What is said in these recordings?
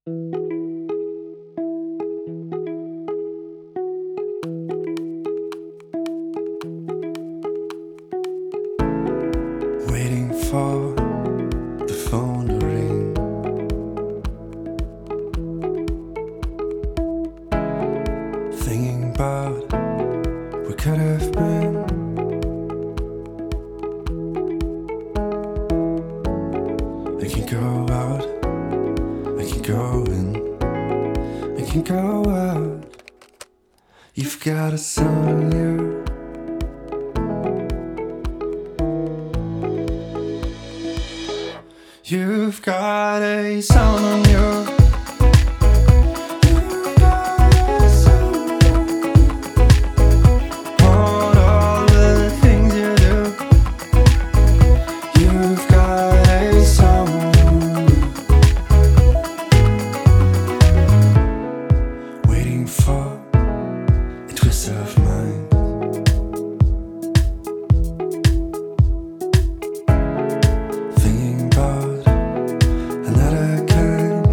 Waiting for the phone to ring, thinking about what could have been. I can go out, I can go in, I can go out. You've got a sound on you. You've got a sound on you. You've got a sound on all the things you do. You've got a sound on you. Waiting for a twist of mind, thinking about another kind.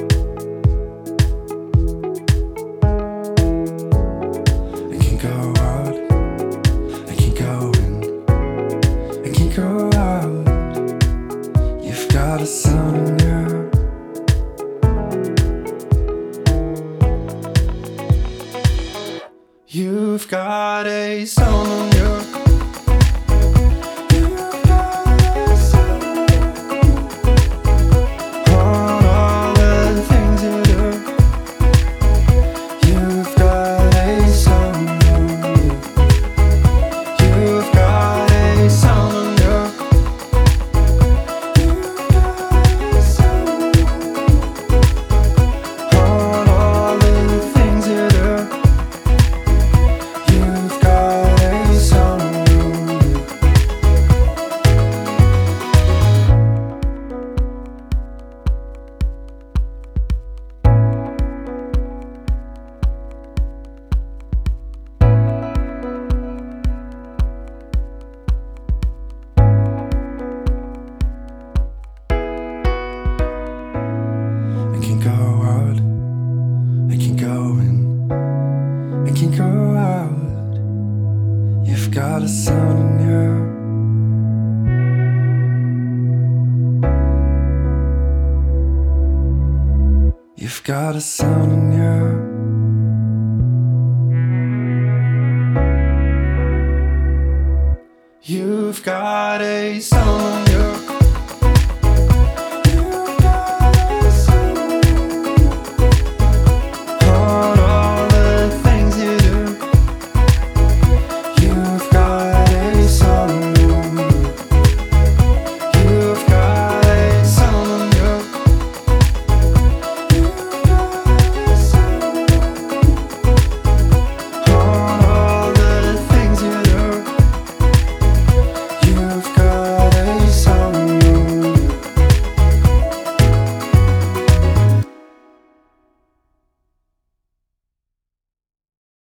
I can go out, I can go in, I can go out. You've got a sound on you. You've got a sound on you. You've got a sound on all the things you do. You've got a sound on you. You've got a sound on you. You've got a sound on all the things you do. You've got a sound on you. I can go out, I can go in, I can go out. You've got a sound on you. You've got a sound on you. You've got a sound on you.